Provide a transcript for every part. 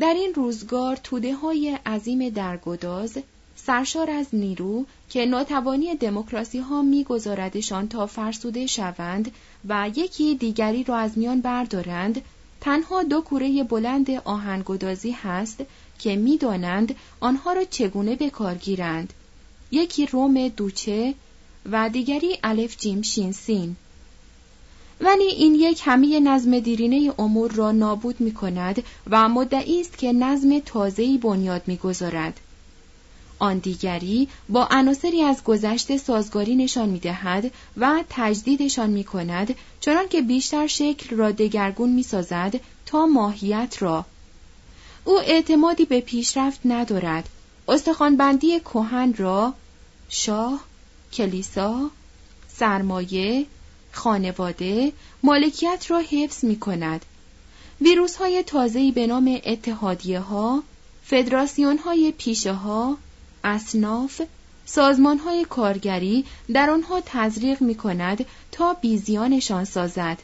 در این روزگار توده‌های عظیم درگداز سرشار از نیرو که ناتوانی دموکراسی ها می‌گذاردشان تا فرسوده شوند و یکی دیگری را از میان بردارند، تنها دو کوره بلند آهن‌گدازی هست که می‌دانند آنها را چگونه به کار گیرند. یکی روم دوچه و دیگری الف جیم شین سین. ولی این یک همه نظم دیرینه امور را نابود می‌کند و مدعی است که نظم تازه‌ای بنیاد می‌گذارد. آن دیگری با عناصری از گذشته سازگاری نشان می‌دهد و تجدیدشان می‌کند، چنانکه بیشتر شکل را دگرگون می‌سازد تا ماهیت را. او اعتمادی به پیشرفت ندارد. استخوان‌بندی کهن را شاه، کلیسا، سرمایه، خانواده، مالکیت را حفظ می‌کند. ویروس‌های تازه‌ای به نام اتحادیه‌ها، فدراسیون‌های پیشه‌ها، اصناف، سازمان‌های کارگری در آنها تزریق می‌کند تا بیزیانشان سازد.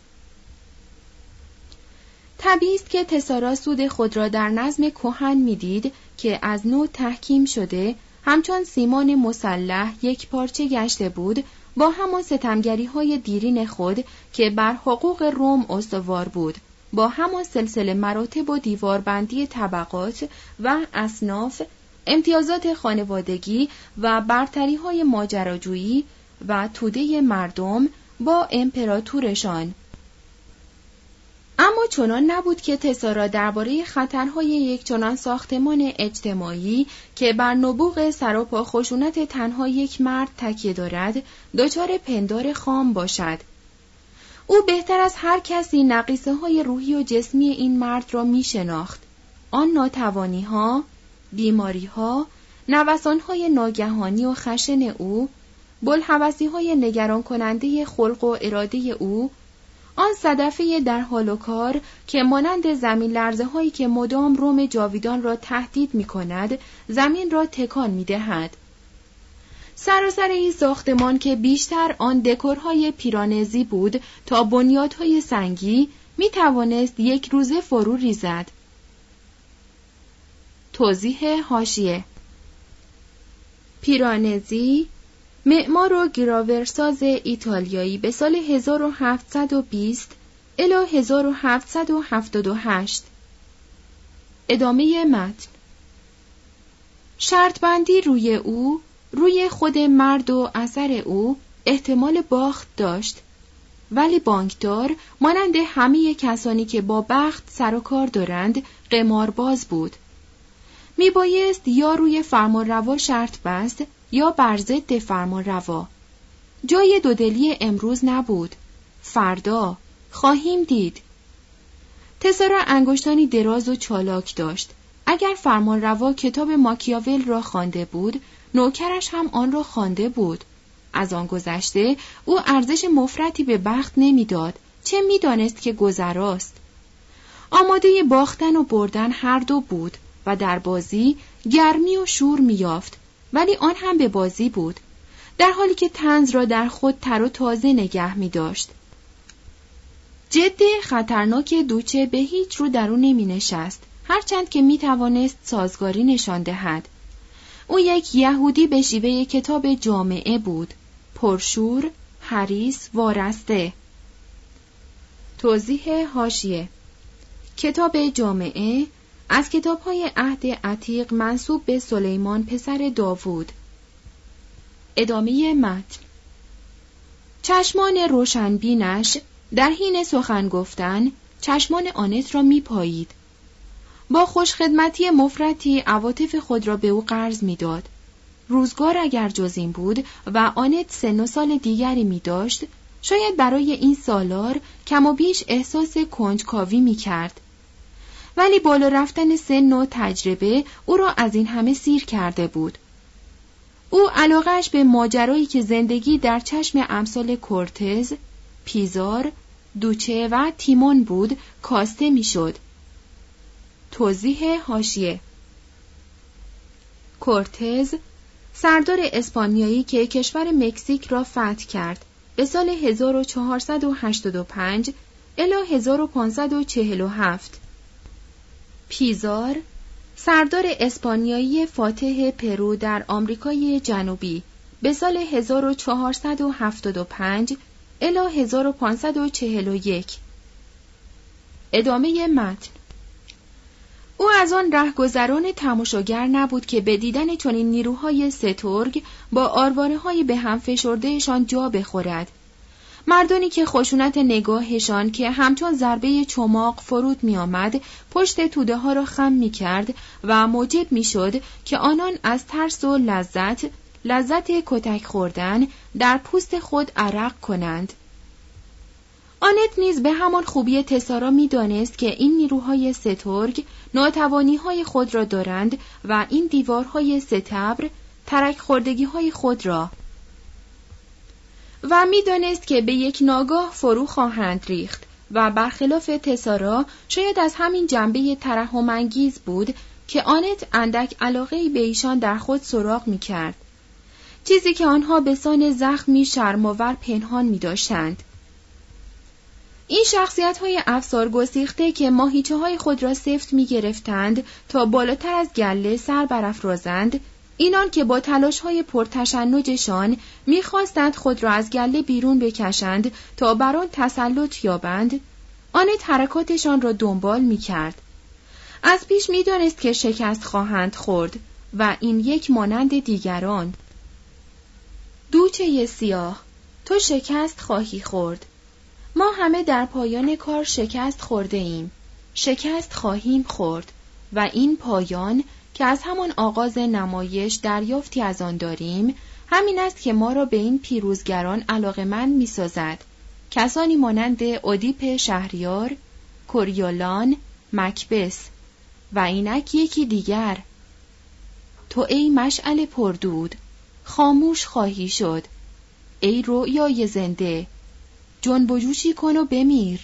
طبیعی است که تسارا سود خود را در نظم کهن می‌دید که از نو تحکیم شده، همچون سیمان مسلح یک پارچه گشته بود با همان ستمگری‌های دیرین خود که بر حقوق روم استوار بود، با همان سلسله مراتب و دیواربندی طبقات و اصناف، امتیازات خانوادگی و برتری‌های ماجراجویی و توده مردم با امپراتورشان. اما چنان نبود که تسارا درباره خطرهای یک چنان ساختمان اجتماعی که بر نبوغ سراپا خشونت تنها یک مرد تکیه دارد، دچار پندار خام باشد. او بهتر از هر کسی نقیصه‌های روحی و جسمی این مرد را می شناخت. آن ناتوانی‌ها، بیماری‌ها، نوسان‌های ناگهانی و خشن او، بلهوسی‌های نگران کننده خلق و اراده او، آن صدفه در حال و کار که مانند زمین لرزه‌هایی که مدام روم جاویدان را تهدید می‌کند، زمین را تکان می‌دهد. سراسر این ساختمان که بیشتر آن دکورهای پیرانزی بود تا بنیادهای سنگی، می‌توانست یک روزه فرو ریزد. توضیح حاشیه: پیرانزی معمار و گراورساز ایتالیایی به سال 1720 الی 1778. ادامه متن. شرط بندی روی او، روی خود مرد و اثر او احتمال باخت داشت، ولی بانکدار مانند همه کسانی که با بخت سر و کار دارند قمارباز بود. میبایست یا روی فرمانروا شرط بست یا بر ضد فرمانروا. جای دودلی امروز نبود. فردا خواهیم دید. تسارا انگشتانی دراز و چالاک داشت. اگر فرمانروا کتاب ماکیاول را خوانده بود، نوکرش هم آن را خوانده بود. از آن گذشته او ارزش مفرطی به بخت نمیداد، چه میدانست که گذراست. آماده باختن و بردن هر دو بود و در بازی گرمی و شور میافت، ولی آن هم به بازی بود، در حالی که طنز را در خود تر و تازه نگه می داشت. جد خطرناک دوچه به هیچ رو در او نمی نشست، هرچند که می توانست سازگاری نشان دهد. او یک یهودی به شیوه کتاب جامعه بود، پرشور، حریص، وارسته. توضیح حاشیه: کتاب جامعه از کتاب‌های عهد عتیق منسوب به سلیمان پسر داوود. ادامه متن. چشمان روشنبینش در حین سخن گفتن چشمان آنت را می‌پایید. با خوشخدمتی مفرطی عواطف خود را به او قرض می‌داد. روزگار اگر جز این بود و آنت سن و سال دیگری می‌داشت، شاید برای این سالار کم و بیش احساس کنجکاوی می‌کرد. ولی بالا رفتن سن و تجربه او را از این همه سیر کرده بود. او علاقه‌اش به ماجرایی که زندگی در چشم امثال کورتز، پیزار، دوچه و تیمون بود کاسته می‌شد. توضیح حاشیه: کورتز سردار اسپانیایی که کشور مکزیک را فتح کرد به سال 1485 الی 1547. پیزار، سردار اسپانیایی فاتح پرو در آمریکای جنوبی به سال 1475 الی 1541. ادامه متن. او از آن رهگذران تماشاگر نبود که به دیدن چنین نیروهای سترگ با آرواره‌های به هم فشردهشان جا بخورد. مردانی که خشونت نگاهشان که همچون ضربه چماق فرود می آمد پشت توده ها را خم می کرد و موجب می شد که آنان از ترس و لذت کتک خوردن در پوست خود عرق کنند. آنت نیز به همان خوبی تسارا می دانست که این نیروهای سترگ ناتوانی‌های خود را دارند و این دیوارهای ستبر ترک خوردگی‌های خود را، و می دانست که به یک ناگاه فرو خواهند ریخت و برخلاف تسارا شاید از همین جنبه ترحم‌انگیز بود که آنت اندک علاقه‌ای به ایشان در خود سراغ می کرد. چیزی که آنها به سان زخمی شرم‌آور پنهان می داشتند. این شخصیت‌های افسار گسیخته که ماهیچه‌های خود را سفت می‌گرفتند تا بالاتر از گله سر برافرازند، اینان که با تلاش‌های پرتشنجشان می‌خواستند خود را از گله بیرون بکشند تا بر آن تسلط یابند، آنت حرکاتشان را دنبال می‌کرد. از پیش می‌دانست که شکست خواهند خورد و این یک مانند دیگران. دوچه سیاه، تو شکست خواهی خورد. ما همه در پایان کار شکست خورده ایم. شکست خواهیم خورد و این پایان که از همان آغاز نمایش دریافتی از آن داریم، همین است که ما را به این پیروزگران علاقه‌مند می‌سازد. کسانی مانند اودیپ شهریار، کوریولان، مکبث و اینک یکی دیگر. تو ای مشعل پردود، خاموش خواهی شد. ای رؤیای زنده، جنب و جوشی کن و بمیر.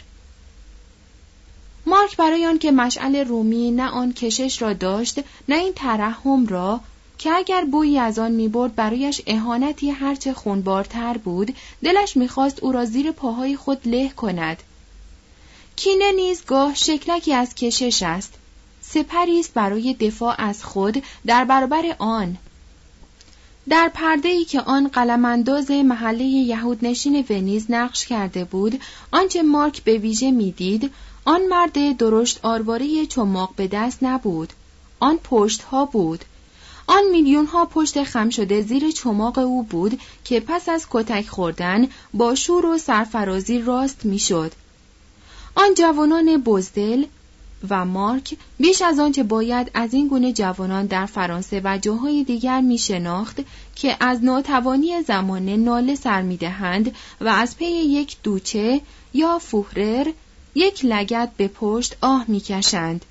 مارک برای آن که مشعل رومی نه آن کشش را داشت نه این ترحم را که اگر بویی از آن می‌برد برایش اهانتی هرچه خونبارتر بود، دلش می‌خواست او را زیر پاهای خود له کند. کینه نیز گاه شکلکی از کشش است، سپری است برای دفاع از خود در برابر آن. در پرده‌ای که آن قلم‌انداز محله یهودنشین ونیز نقش کرده بود، آنچه مارک به ویژه می‌دید، آن مرد درشت آرواره چماق به دست نبود، آن پشت‌ها بود. آن میلیون‌ها پشت خم شده زیر چماق او بود که پس از کتک خوردن با شور و سرفرازی راست می‌شد. آن جوانان بزدل و مارک بیش از آنچه باید از این گونه جوانان در فرانسه و جاهای دیگر می شناخت که از ناتوانی زمانه ناله سر می دهند و از پی یک دوچه یا فوهرر یک لگد به پشت آه می کشند.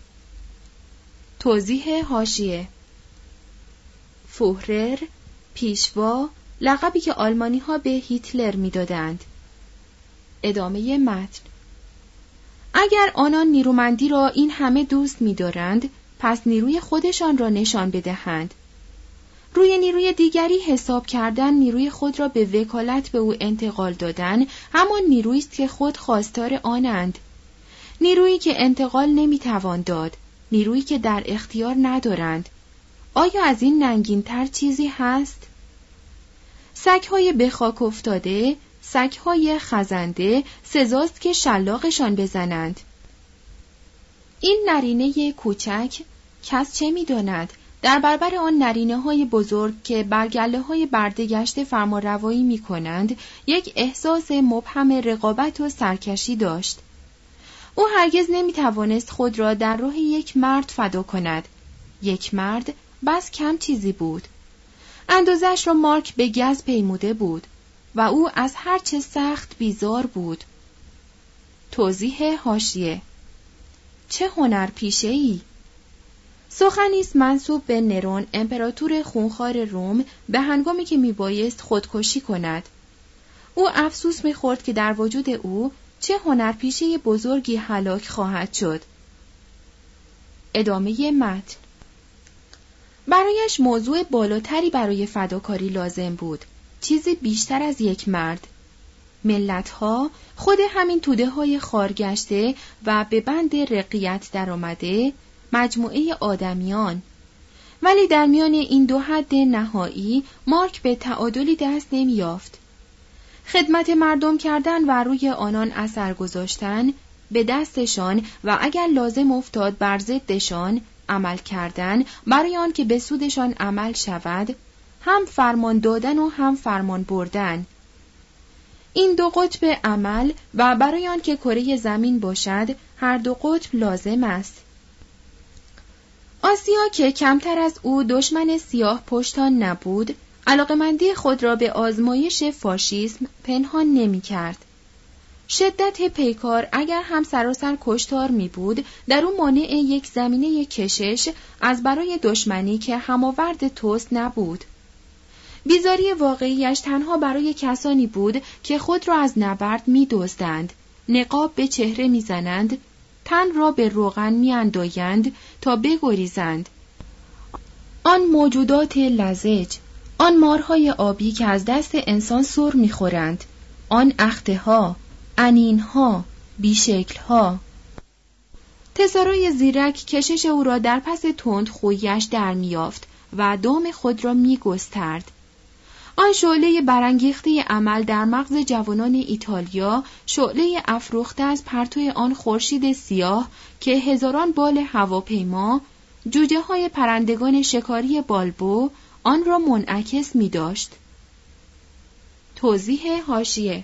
توضیح حاشیه: فوهرر، پیشوا، لقبی که آلمانی ها به هیتلر می دادند. ادامه متن. اگر آنان نیرومندی را این همه دوست می‌دارند، پس نیروی خودشان را نشان بدهند. روی نیروی دیگری حساب کردن، نیروی خود را به وکالت به او انتقال دادن، همان نیرویی است که خود خواستار آنند. نیرویی که انتقال نمی‌توان داد، نیرویی که در اختیار ندارند. آیا از این ننگین‌تر چیزی هست؟ سگ‌های به خاک افتاده، سگ‌های خزنده سزاست که شلاقشان بزنند. این نرینه کوچک کس چه می‌داند در برابر آن نرینه‌های بزرگ که بر گله‌های برده‌گشته فرمانروایی می‌کنند یک احساس مبهم رقابت و سرکشی داشت. او هرگز نمی‌توانست خود را در راه یک مرد فدا کند. یک مرد بس کم چیزی بود. اندازه‌اش را مارک به گز پیموده بود و او از هر چه سخت بیزار بود. توضیح حاشیه: چه هنرپیشه‌ای! سخنی است منسوب به نرون، امپراتور خونخوار روم، به هنگامی که میبایست خودکشی کند. او افسوس می‌خورد که در وجود او چه هنرپیشه بزرگی هلاک خواهد شد. ادامه متن. برایش موضوع بالاتری برای فداکاری لازم بود، چیزی بیشتر از یک مرد. ملت‌ها، خود همین توده‌های خارگشته و به بند رقیت در آمده، مجموعه آدمیان. ولی در میان این دو حد نهایی مارک به تعادلی دست نمی‌یافت. خدمت مردم کردن و روی آنان اثر گذاشتن، به دستشان و اگر لازم افتاد بر ضدشان عمل کردن برای آن که به سودشان عمل شود، هم فرمان دادن و هم فرمان بردن. این دو قطب عمل و برای آن که کره زمین باشد هر دو قطب لازم است. آسیا که کمتر از او دشمن سیاه پشتان نبود، علاقمندی خود را به آزمایش فاشیسم پنهان نمی کرد. شدت پیکار اگر هم سراسر کشتار می بود، در او مانع یک زمینه کشش از برای دشمنی که هماورد توست نبود. بیزاری واقعیش تنها برای کسانی بود که خود را از نبرد می دزدند، نقاب به چهره می زنند، تن را به روغن می اندایند تا بگریزند. آن موجودات لزج، آن مارهای آبی که از دست انسان سر می خورند، آن اخته‌ها، انین‌ها، بیشکل‌ها. تسارای زیرک کشش او را در پس تند خویش در می‌یافت و دام خود را می‌گسترد. آن شعله برانگیخته عمل در مغز جوانان ایتالیا، شعله افروخته از پرتو آن خورشید سیاه که هزاران بال هواپیما، جوجه‌های پرندگان شکاری بالبو آن را منعکس می‌داشت. توضیح حاشیه: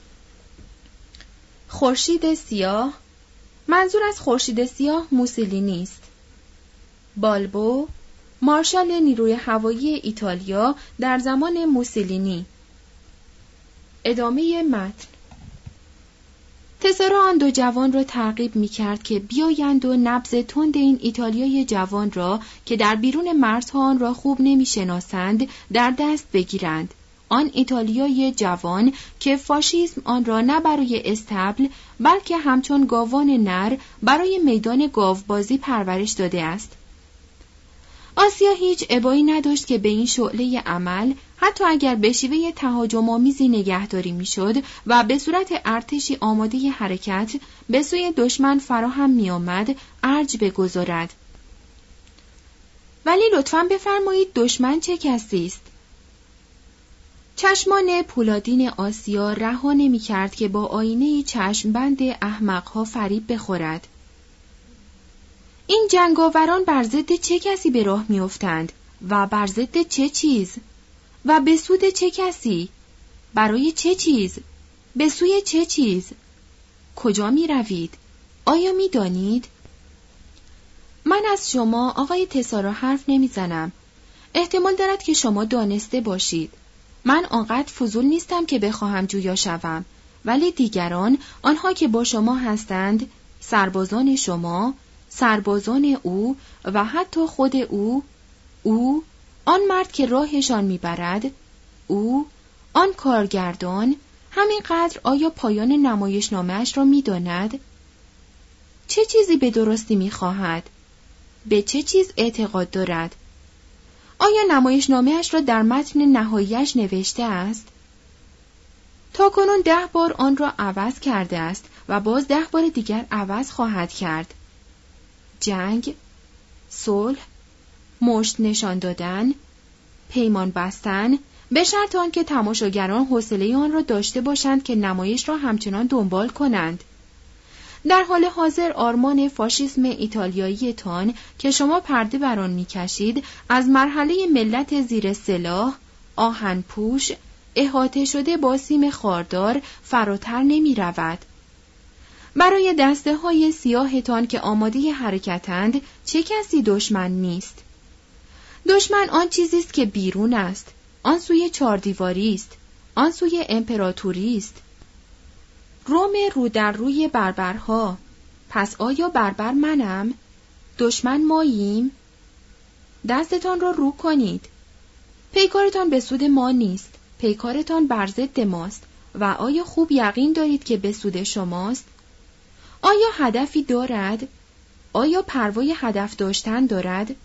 خورشید سیاه، منظور از خورشید سیاه موسولینی است. بالبو، مارشال نیروی هوایی ایتالیا در زمان موسولینی. ادامه متن. تسارا آن دو جوان را ترغیب می‌کرد که بیایند و نبض تند این ایتالیای جوان را که در بیرون مرزها آن را خوب نمی‌شناسند در دست بگیرند. آن ایتالیای جوان که فاشیسم آن را نه برای استبل بلکه همچون گاوان نر برای میدان گاوبازی پرورش داده است. آسیا هیچ ابایی نداشت که به این شعله عمل، حتی اگر به شیوه تهاجم‌آمیزی نگهداری می‌شد و به صورت ارتشی آماده حرکت به سوی دشمن فراهم می‌آمد، ارج بگذارد. ولی لطفاً بفرمایید دشمن چه کسی است؟ چشمان پولادین آسیا رها نمی‌کرد که با آینه چشمبند احمق‌ها فریب بخورد. این جنگاوران بر ضد چه کسی به راه می‌افتند و بر ضد چه چیز و به سود چه کسی؟ برای چه چیز؟ به سوی چه چیز؟ کجا می‌روید؟ آیا می‌دانید؟ من از شما آقای تسارا حرف نمی‌زنم. احتمال دارد که شما دانسته باشید. من آنقدر فضول نیستم که بخواهم جویا شوم، ولی دیگران، آنها که با شما هستند، سربازان شما، سربازان او و حتی خود او، آن مرد که راهشان میبرد، او، آن کارگردان، همینقدر آیا پایان نمایشنامه‌اش را میداند؟ چه چیزی به درستی میخواهد؟ به چه چیز اعتقاد دارد؟ آیا نمایشنامه‌اش را در متن نهایی‌اش نوشته است؟ تاکنون 10 بار آن را عوض کرده است و باز 10 بار دیگر عوض خواهد کرد. جنگ، صلح، مشت نشان دادن، پیمان بستن، به شرط آنکه تماشاگران حوصله آن را داشته باشند که نمایش را همچنان دنبال کنند. در حال حاضر آرمان فاشیسم ایتالیایی تان که شما پرده بر آن می‌کشید از مرحله ملت زیر سلاح، آهن پوش، احاطه شده با سیم خاردار فراتر نمی‌رود. برای دسته‌های سیاهتان که آماده حرکتند چه کسی دشمن نیست؟ دشمن آن چیزی است که بیرون است، آن سوی چاردیواری است، آن سوی امپراتوری است. روم رو در روی بربرها. پس آیا بربر منم؟ دشمن ماییم؟ دستتان را رو کنید. پیکارتان به سود ما نیست، پیکارتان بر ضد ماست و آیا خوب یقین دارید که به سود شماست؟ آیا هدفی دارد؟ آیا پروای هدف داشتن دارد؟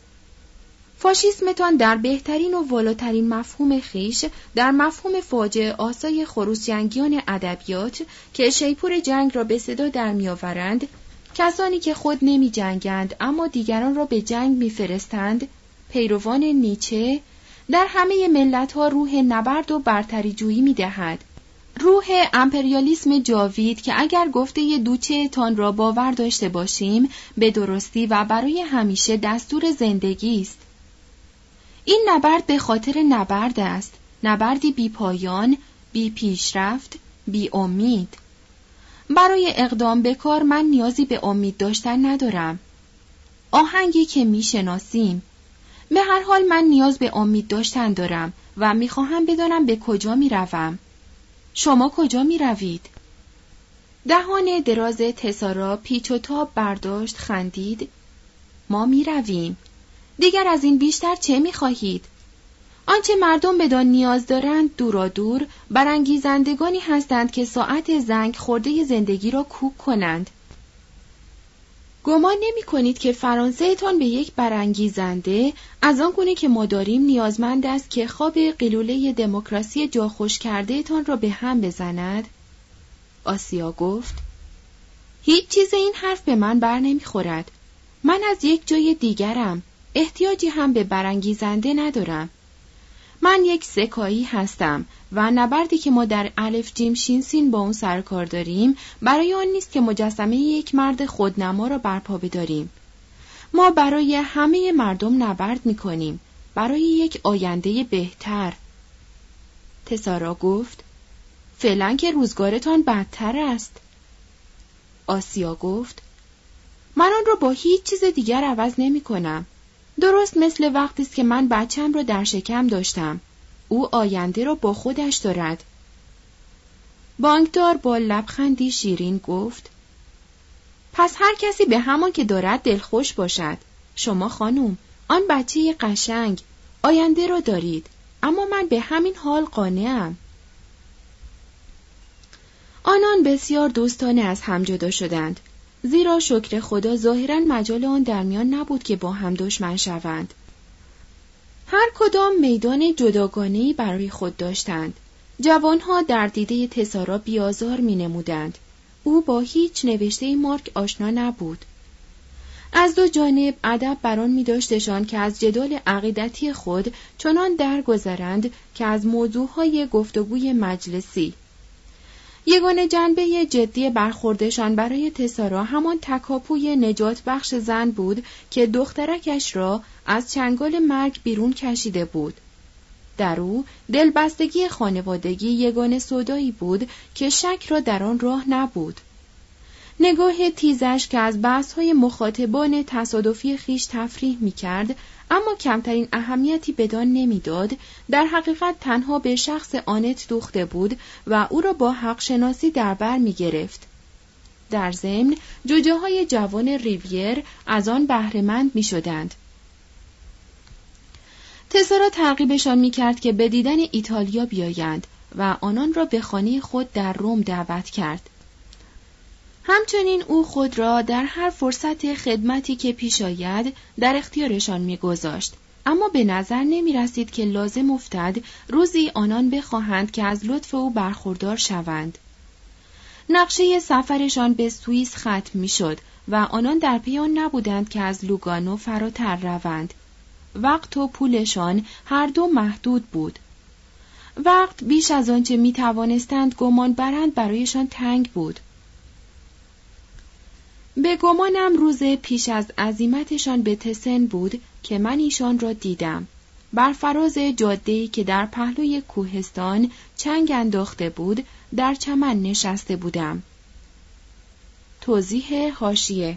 فاشیسمتان در بهترین و والاترین مفهوم خیش، در مفهوم فاجعه آسای خروسجنگیان ادبیات که شیپور جنگ را به صدا در می‌آورند، کسانی که خود نمی جنگند اما دیگران را به جنگ می فرستند، پیروان نیچه، در همه ملت‌ها روح نبرد و برتری جویی می دهد. روح امپریالیسم جاوید که اگر گفته دوچه تان را باور داشته باشیم به درستی و برای همیشه دستور زندگی است. این نبرد به خاطر نبرد است، نبردی بی پایان، بی پیشرفت، می امید. برای اقدام به کار من نیازی به امید داشتن ندارم. آهنگی که می شناسیم. به هر حال من نیاز به امید داشتن دارم و می خواهم بدانم به کجا می روم. شما کجا می روید؟ دهان دراز تسارا پیچ و تاب برداشت، خندید. ما می رویم. دیگر از این بیشتر چه می خواهید؟ آنچه مردم بدان نیاز دارند دورادور برانگیزندگانی هستند که ساعت زنگ خورده زندگی را کوک کنند. گمان نمی کنید که فرانسه تان به یک برانگیزنده از آن گونه که ما داریم نیازمند است که خواب قلوله دموکراسی جا خوش کرده تان را به هم بزند؟ آسیا گفت: هیچ چیز این حرف به من بر نمی خورد. من از یک جای دیگرم. احتیاجی هم به برانگیزنده ندارم. من یک سکایی هستم و نبردی که ما در الف جیم شین سین با اون سرکار داریم برای آن نیست که مجسمه یک مرد خودنما را برپا بداریم. ما برای همه مردم نبرد می‌کنیم، برای یک آینده بهتر. تسارا گفت: فعلا که روزگارتان بدتر است. آسیا گفت: من آن را با هیچ چیز دیگر عوض نمی‌کنم. درست مثل وقتی است که من بچم را در شکم داشتم. او آینده را با خودش دارد. بانکدار با لبخندی شیرین گفت: پس هر کسی به همان که دارد دلخوش باشد. شما خانم، آن بچه قشنگ، آینده را دارید، اما من به همین حال قانعم. آنان بسیار دوستانه از هم جدا شدند، زیرا شکر خدا ظاهراً مجال آن در میان نبود که با هم دشمن شوند. هر کدام میدان جداگانه‌ای برای خود داشتند. جوانها در دیده تسارا بیازار می نمودند. او با هیچ نوشته مارک آشنا نبود. از دو جانب ادب بران می داشتشان که از جدال عقیدتی خود چنان درگذرند که از موضوعهای گفتگوی مجلسی. یگانه جنبه جدی برخوردشان برای تسارا همان تکاپوی نجات بخش زن بود که دخترکش را از چنگال مرگ بیرون کشیده بود. در او دلبستگی خانوادگی یگانه سودایی بود که شک را در آن راه نبود. نگاه تیزش که از بحث‌های مخاطبان تصادفی خیش تفریح می‌کرد اما کمترین اهمیتی بدان نمی‌داد، در حقیقت تنها به شخص آنت دوخته بود و او را با حق شناسی در بر می‌گرفت. در ضمن جوجه‌های جوان ریویر از آن بهره‌مند می‌شدند. تسارا ترغیبشان می‌کرد که به دیدن ایتالیا بیایند و آنان را به خانه خود در روم دعوت کرد. همچنین او خود را در هر فرصت خدمتی که پیش آید در اختیارشان می‌گذاشت، اما به نظر نمی‌رسید که لازم افتد روزی آنان بخواهند که از لطف او برخوردار شوند. نقشه سفرشان به سوئیس ختم می‌شد و آنان در پی آن نبودند که از لوگانو فراتر روند. وقت و پولشان هر دو محدود بود. وقت بیش از آنچه می‌توانستند گمان برند برایشان تنگ بود. به گمانم روز پیش از عزیمتشان به تسن بود که من ایشان را دیدم. بر فراز جاده‌ای که در پهلوی کوهستان چنگ انداخته بود، در چمن نشسته بودم. توضیح حاشیه: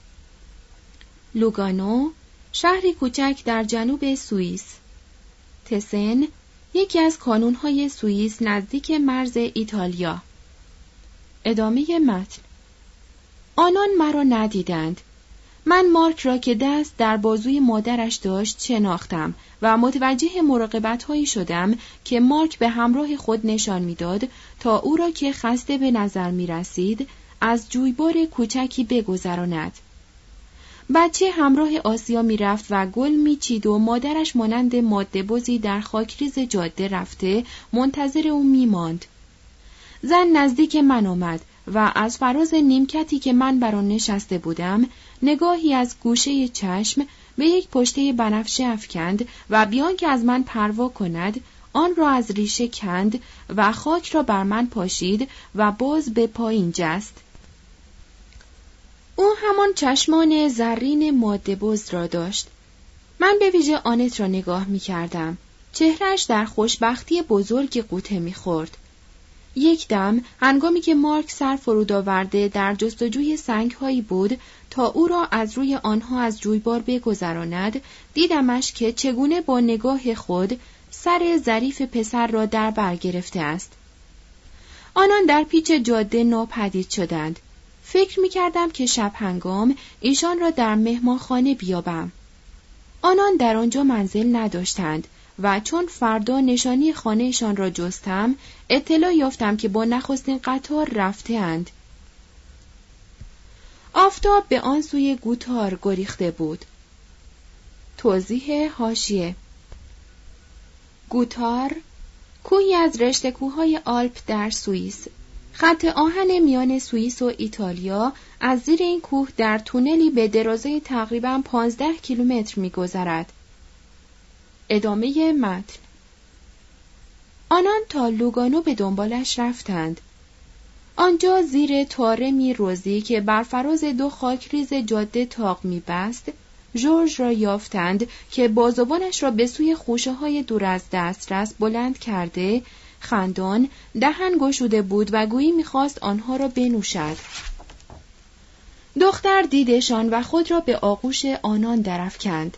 لوگانو، شهری کوچک در جنوب سوئیس. تسن، یکی از کانون‌های سوئیس نزدیک مرز ایتالیا. ادامه متن. آنان مرا ندیدند. من مارک را که دست در بازوی مادرش داشت شناختم و متوجه مراقبت‌هایی شدم که مارک به همراه خود نشان می‌داد تا او را که خسته به نظر می‌رسید از جویبار کوچکی بگذراند. بچه همراه آسیا می‌رفت و گل می‌چید و مادرش مانند ماده‌بزی در خاکریز جاده رفته منتظر او می‌ماند. زن نزدیک من آمد و از فراز نیمکتی که من بر آن نشسته بودم نگاهی از گوشه چشم به یک پشته بنفشه افکند و بیان که از من پروا کند آن را از ریشه کند و خاک را بر من پاشید و باز به پایین جست. او همان چشمان زرین ماده‌بز را داشت. من به ویژه آنت را نگاه می کردم. چهرهش در خوشبختی بزرگی غوطه می خورد. یک دم هنگامی که مارک سر فرود آورده در جستجوی سنگ‌هایی بود تا او را از روی آنها از جویبار بگذراند، دیدمش که چگونه با نگاه خود سر ظریف پسر را در بر گرفته است. آنان در پیچ جاده ناپدید شدند. فکر می‌کردم که شب هنگام ایشان را در مهمانخانه بیابم. آنان در آنجا منزل نداشتند و چون فردا نشانی خانه‌شان را جستم، اطلاع یافتم که با نخستین قطار رفته‌اند. آفتاب به آن سوی گوتار گریخته بود. توضیح حاشیه: گوتار، کوهی از رشته کوههای آلپ در سوئیس. خط آهن میان سوئیس و ایتالیا از زیر این کوه در تونلی به درازای تقریباً 15 کیلومتر می‌گذرد. ادامه متن. آنان تا لوگانو به دنبالش رفتند. آنجا زیر طارمی روزی که بر فراز دو خاکریز جاده تاق می‌بست، ژورژ را یافتند که بازوانش را به سوی خوشه‌های دور از دسترس بلند کرده، خندان دهن گشوده بود و گویی می‌خواست آنها را بنوشد. دختر دیدشان و خود را به آغوش آنان درافکند.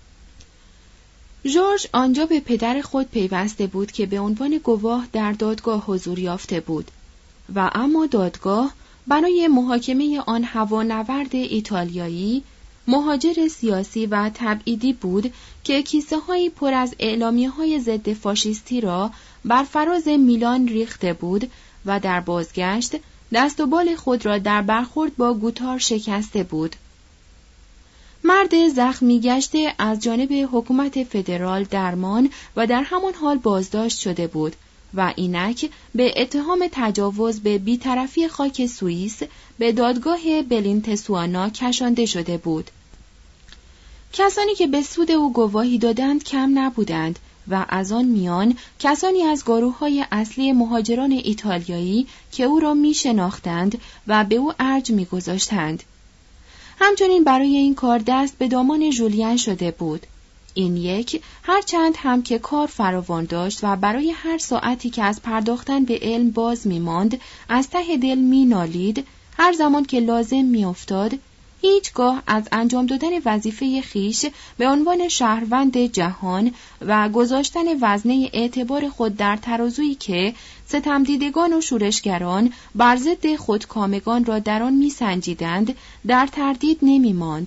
ژورژ آنجا به پدر خود پیوسته بود که به عنوان گواه در دادگاه حضور یافته بود و اما دادگاه برای محاکمه آن هوانورد ایتالیایی، مهاجر سیاسی و تبعیدی بود که کیسه‌هایی پر از اعلامیه‌های ضد فاشیستی را بر فراز میلان ریخته بود و در بازگشت دست و بال خود را در برخورد با گوتار شکسته بود. مرد زخمی گشته از جانب حکومت فدرال درمان و در همان حال بازداشت شده بود و اینک به اتهام تجاوز به بی‌طرفی خاک سوئیس به دادگاه بلینتسوانا کشانده شده بود. کسانی که به سود او گواهی دادند کم نبودند و از آن میان کسانی از گروه‌های اصلی مهاجران ایتالیایی که او را می‌شناختند و به او ارج می‌گذاشتند. همچنین برای این کار دست به دامان ژولین شده بود. این یک هرچند هم که کار فراوان داشت و برای هر ساعتی که از پرداختن به علم باز می‌ماند از ته دل می‌نالید، هر زمان که لازم می‌افتاد هیچگاه از انجام دادن وظیفه خیش به عنوان شهروند جهان و گذاشتن وزنه اعتبار خود در ترازویی که ستمدیدگان و شورشگران بر ضد خودکامگان را در آن می‌سنجیدند در تردید نمی‌ماند.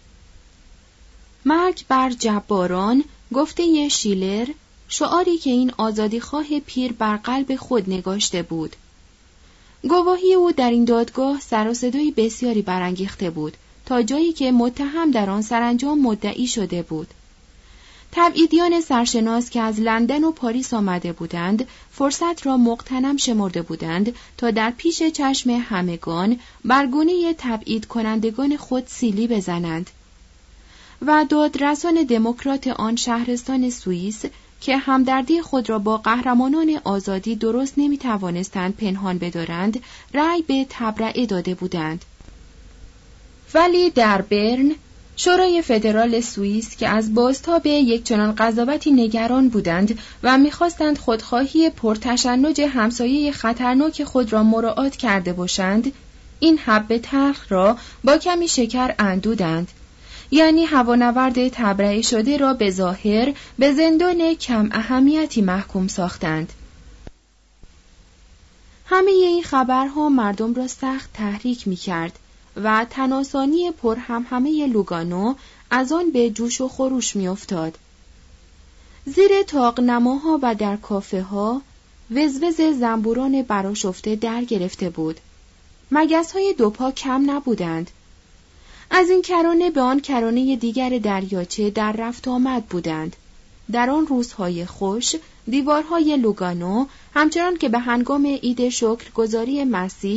مرگ بر جباران، گفته شیلر، شعاری که این آزادیخواه پیر بر قلب خود نگاشته بود. گواهی او در این دادگاه سر و صدای بسیاری برانگیخته بود تا جایی که متهم در آن سرانجام مدعی شده بود. تبعیدیان سرشناس که از لندن و پاریس آمده بودند فرصت را مغتنم شمرده بودند تا در پیش چشم همگان بر گونه تبعید کنندگان خود سیلی بزنند و دادرسان دموکرات آن شهرستان سوئیس که همدردی خود را با قهرمانان آزادی درست نمی‌توانستند پنهان بدارند، رأی به تبرئه داده بودند. ولی در برن، شورای فدرال سوئیس که از بازتاب یک چنان قضاوتی نگران بودند و می‌خواستند خودخواهی پرتشنج همسایه خطرناک خود را مراعات کرده باشند، این حب تلخ را با کمی شکر اندودند. یعنی هوانورد تبرئه شده را به ظاهر به زندان کم اهمیتی محکوم ساختند. همه این خبرها مردم را سخت تحریک می کرد و تناسانی پر همهمه لوگانو از آن به جوش و خروش می افتاد. زیر طاق‌نماها و در کافه ها وزوز زنبوران برآشفته در گرفته بود. مگس‌های دوپا کم نبودند. از این کرانه به آن کرانه دیگر دریاچه در رفت آمد بودند. در آن روزهای خوش، دیوارهای لوگانو همچنان که به هنگام عید شکرگزاری مسیح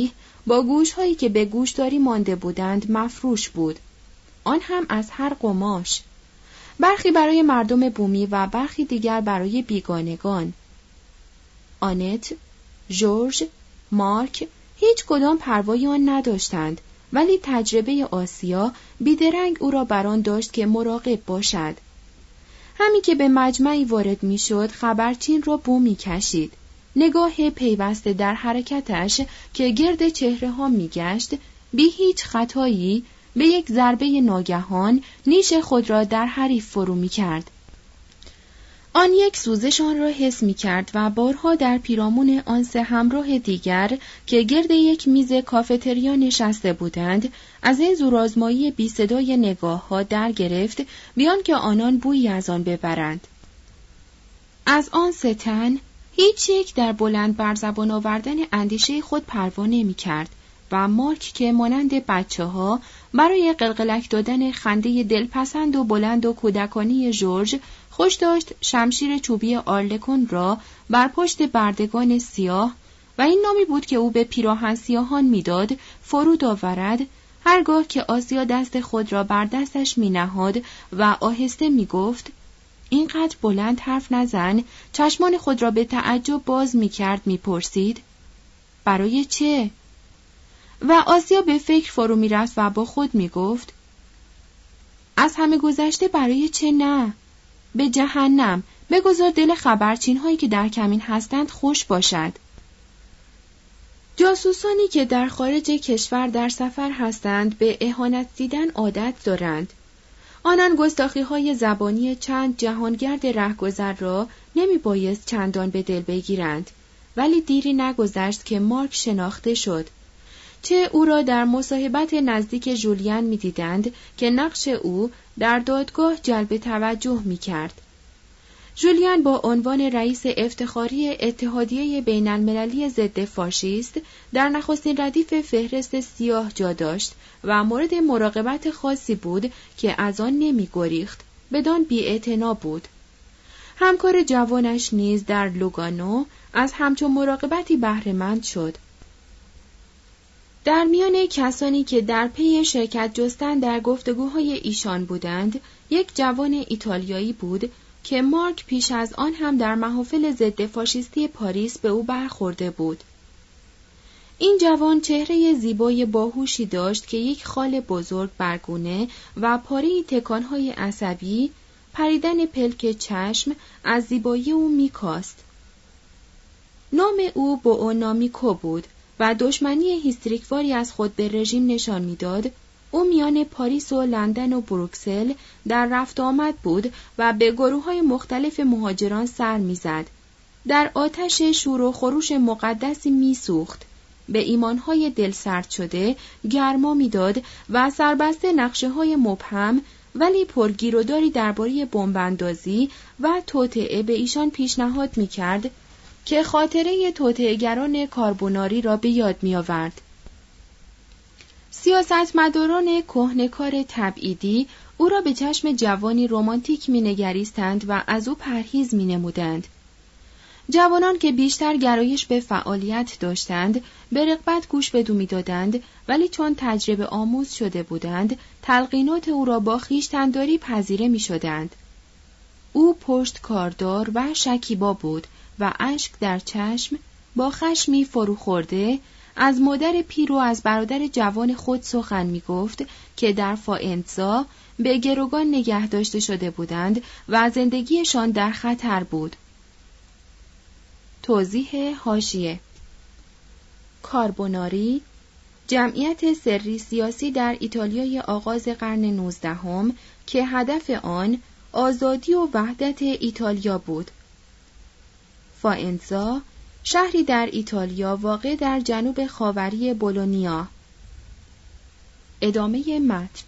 با گوش‌هایی که به گوشداری مانده بودند مفروش بود، آن هم از هر قماش، برخی برای مردم بومی و برخی دیگر برای بیگانگان. آنت، ژورژ، مارک هیچ کدام پروای آن نداشتند، ولی تجربه آسیا بیدرنگ او را بر آن داشت که مراقب باشد. همین که به مجمعی وارد میشد خبرچین را بو می‌کشید. نگاه پیوسته در حرکتش که گرد چهره ها می‌گشت، بی هیچ خطایی به یک ضربه ناگهان نیش خود را در حریف فرو می‌کرد. آن یک سوزش آن را حس می‌کرد و بارها در پیرامون آن سه همراه دیگر که گرد یک میز کافتریا نشسته بودند، از این زورآزمایی بی صدای نگاه‌ها در گرفت بیان که آنان بویی از آن ببرند. از آن سه تن هیچ یک در بلند بر زبان آوردن اندیشه خود پروا نمی‌کرد و مارک که مانند بچه‌ها برای قلقلک دادن خنده دلپسند و بلند و کودکانی ژورژ خوش داشت شمشیر چوبی آرلکون را بر پشت بردگان سیاه و این نامی بود که او به پیراهن سیاهان میداد فرود آورد، هرگاه که آسیا دست خود را بر دستش می‌نهاد و آهسته می‌گفت اینقدر بلند حرف نزن، چشمان خود را به تعجب باز می‌کرد، می‌پرسید برای چه؟ و آسیا به فکر فرو می‌رفت و با خود می‌گفت از همه گذشته برای چه نه؟ به جهنم، بگذار دل خبرچین هایی که در کمین هستند خوش باشد. جاسوسانی که در خارج کشور در سفر هستند به اهانت دیدن عادت دارند. آنان گستاخی های زبانی چند جهانگرد رهگذر را نمی بایست چندان به دل بگیرند، ولی دیری نگذشت که مارک شناخته شد. چه او را در مصاحبت نزدیک ژولین می دیدند که نقش او در دادگاه جلب توجه می کرد. ژولین با عنوان رئیس افتخاری اتحادیه بین المللی ضد فاشیست در نخستین ردیف فهرست سیاه جا داشت و مورد مراقبت خاصی بود که از آن نمی گریخت، بدان بی‌اعتنا بود. همکار جوانش نیز در لوگانو از همچون مراقبتی بهره‌مند شد. در میان کسانی که در پی شرکت جستن در گفتگوهای ایشان بودند، یک جوان ایتالیایی بود که مارک پیش از آن هم در محافل ضد فاشیستی پاریس به او برخورده بود. این جوان چهره زیبای باهوشی داشت که یک خال بزرگ برگونه و پاره تکانهای عصبی، پریدن پلک چشم از زیبایی او میکاست. نام او بوئونامیکو بود و دشمنی هیستریکواری از خود به رژیم نشان میداد. او میان پاریس و لندن و بروکسل در رفت آمد بود و به گروه‌های مختلف مهاجران سر میزد. در آتش شور و خروش مقدسی میسوخت. به ایمانهای دل سرد شده گرما میداد و سربسته نقشه‌های مبهم ولی پرگیروداری درباره بمب‌اندازی و توطئه به ایشان پیشنهاد میکرد که خاطره توطئه‌گران کاربوناری را به یاد می‌آورد. سیاستمداران کهنه‌کار تبعیدی او را به چشم جوانی رمانتیک می‌نگریستند و از او پرهیز می‌نمودند. جوانان که بیشتر گرایش به فعالیت داشتند، به رغبت گوش بدو می‌دادند، ولی چون تجربه آموز شده بودند، تلقینات او را با خویشتن‌داری پذیره می‌شدند. او پشت کاردار و شکیبا بود و اشک در چشم با خشمی فروخورده از مادر پیر و از برادر جوان خود سخن می گفت که در فائنتزا به گروگان نگه داشته شده بودند و زندگیشان در خطر بود. توضیح حاشیه: کاربوناری جمعیت سری سیاسی در ایتالیای آغاز قرن 19 که هدف آن آزادی و وحدت ایتالیا بود. فائنتزا شهری در ایتالیا واقع در جنوب خاوری بولونیا. ادامه متن.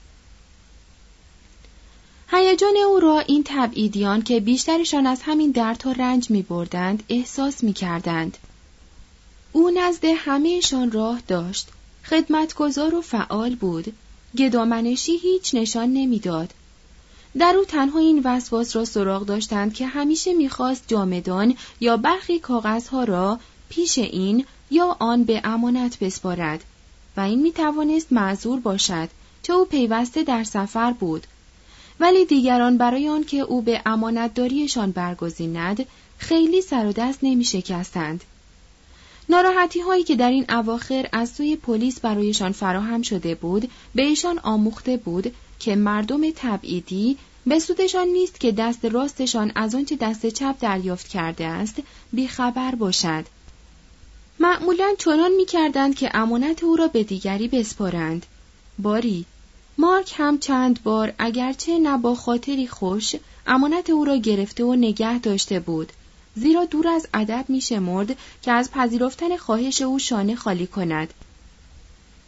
هیجان او را این تبعیدیان که بیشترشان از همین دردها رنج می‌بردند احساس می‌کردند. او نزد همه‌شان راه داشت، خدمتگزار و فعال بود، گدامنشی هیچ نشان نمی‌داد. در او تنها این وسواس را سراغ داشتند که همیشه می‌خواست جامدان یا برخی کاغذها را پیش این یا آن به امانت بسپارد و این می توانست معذور باشد چه او پیوسته در سفر بود. ولی دیگران برای آن که او به امانتداریشان برگزیند خیلی سر و دست نمی شکستند. ناراحتی هایی که در این اواخر از سوی پلیس برایشان فراهم شده بود به ایشان آموخته بود که مردم تبعیدی به سودشان نیست که دست راستشان از آنچه دست چپ دریافت کرده است بیخبر باشد. معمولاً چنان می‌کردند که امانت او را به دیگری بسپارند. باری مارک هم چند بار اگرچه نه با خاطری خوش امانت او را گرفته و نگه داشته بود، زیرا دور از ادب می‌شمرد که از پذیرفتن خواهش او شانه خالی کند